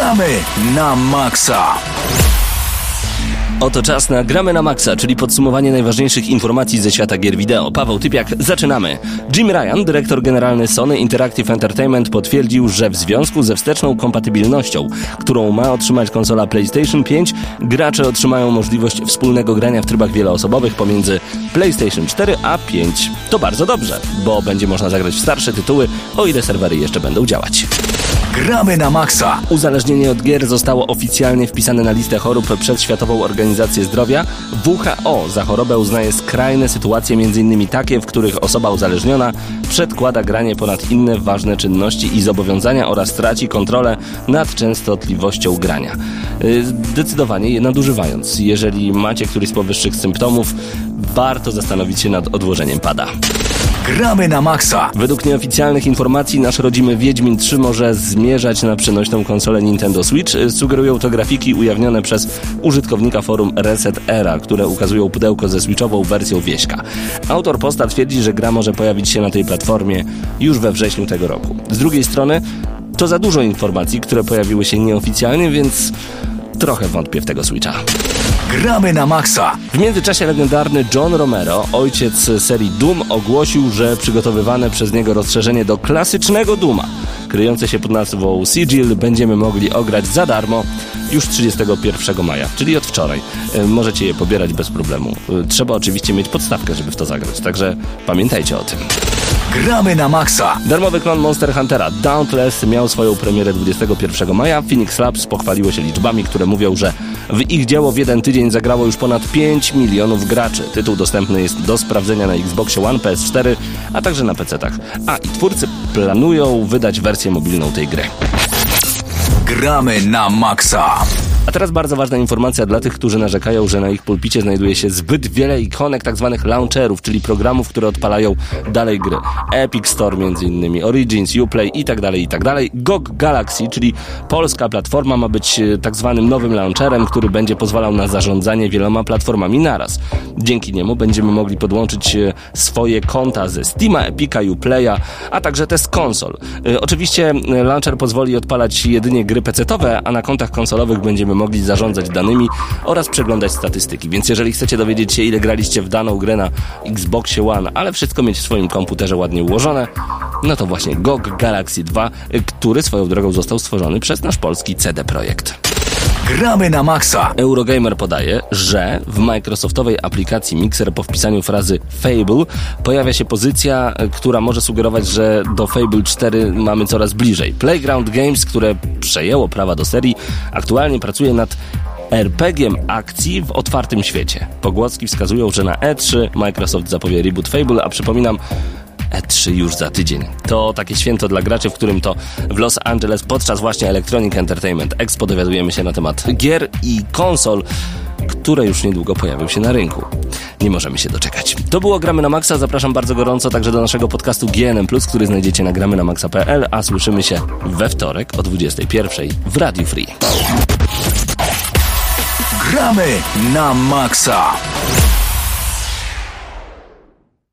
Gramy na maksa. Oto czas na Gramy na maksa, czyli podsumowanie najważniejszych informacji ze świata gier wideo. Paweł Typiak, zaczynamy. Jim Ryan, dyrektor generalny Sony Interactive Entertainment, potwierdził, że w związku ze wsteczną kompatybilnością, którą ma otrzymać konsola PlayStation 5, gracze otrzymają możliwość wspólnego grania w trybach wieloosobowych pomiędzy PlayStation 4 a 5. To bardzo dobrze, bo będzie można zagrać w starsze tytuły, o ile serwery jeszcze będą działać. Gramy na maksa. Uzależnienie od gier zostało oficjalnie wpisane na listę chorób przez Światową Organizację Zdrowia. WHO za chorobę uznaje skrajne sytuacje, m.in. takie, w których osoba uzależniona przedkłada granie ponad inne ważne czynności i zobowiązania oraz traci kontrolę nad częstotliwością grania. Zdecydowanie je nadużywając. Jeżeli macie któryś z powyższych symptomów, warto zastanowić się nad odłożeniem pada. Gramy na maksa. Według nieoficjalnych informacji nasz rodzimy Wiedźmin 3 może zmierzać na przenośną konsolę Nintendo Switch. Sugerują to grafiki ujawnione przez użytkownika forum Reset Era, które ukazują pudełko ze switchową wersją wieśka. Autor posta twierdzi, że gra może pojawić się na tej platformie już we wrześniu tego roku. Z drugiej strony to za dużo informacji, które pojawiły się nieoficjalnie, więc trochę wątpię w tego Switcha. Gramy na maksa. W międzyczasie legendarny John Romero, ojciec serii Doom, ogłosił, że przygotowywane przez niego rozszerzenie do klasycznego Dooma, kryjące się pod nazwą Sigil, będziemy mogli ograć za darmo już 31 maja, czyli od wczoraj. Możecie je pobierać bez problemu. Trzeba oczywiście mieć podstawkę, żeby w to zagrać, także pamiętajcie o tym. Gramy na maksa. Darmowy klon Monster Huntera Dauntless miał swoją premierę 21 maja. Phoenix Labs pochwaliło się liczbami, które mówią, że w ich dzieło w jeden tydzień zagrało już ponad 5 milionów graczy. Tytuł dostępny jest do sprawdzenia na Xboxie One, PS4, a także na PC-tach. I twórcy planują wydać wersję mobilną tej gry. Gramy na maksa. A teraz bardzo ważna informacja dla tych, którzy narzekają, że na ich pulpicie znajduje się zbyt wiele ikonek tak zwanych launcherów, czyli programów, które odpalają dalej gry. Epic Store m.in., Origins, Uplay i tak dalej. GOG Galaxy, czyli polska platforma, ma być tak zwanym nowym launcherem, który będzie pozwalał na zarządzanie wieloma platformami naraz. Dzięki niemu będziemy mogli podłączyć swoje konta ze Steama, Epica, Uplaya, a także te z konsol. Oczywiście launcher pozwoli odpalać jedynie gry PC-towe, a na kontach konsolowych będziemy mogli zarządzać danymi oraz przeglądać statystyki. Więc jeżeli chcecie dowiedzieć się, ile graliście w daną grę na Xboxie One, ale wszystko mieć w swoim komputerze ładnie ułożone, no to właśnie GOG Galaxy 2, który swoją drogą został stworzony przez nasz polski CD Projekt. Gramy na maksa. Eurogamer podaje, że w Microsoftowej aplikacji Mixer po wpisaniu frazy Fable pojawia się pozycja, która może sugerować, że do Fable 4 mamy coraz bliżej. Playground Games, które przejęło prawa do serii, aktualnie pracuje nad RPG-iem akcji w otwartym świecie. Pogłoski wskazują, że na E3 Microsoft zapowie reboot Fable, a przypominam, E3 już za tydzień. To takie święto dla graczy, w którym to w Los Angeles podczas właśnie Electronic Entertainment Expo dowiadujemy się na temat gier i konsol, które już niedługo pojawią się na rynku. Nie możemy się doczekać. To było Gramy na Maxa. Zapraszam bardzo gorąco także do naszego podcastu GNM+, który znajdziecie na gramynamaxa.pl, a słyszymy się we wtorek o 21:00 w Radio Free. Gramy na maksa.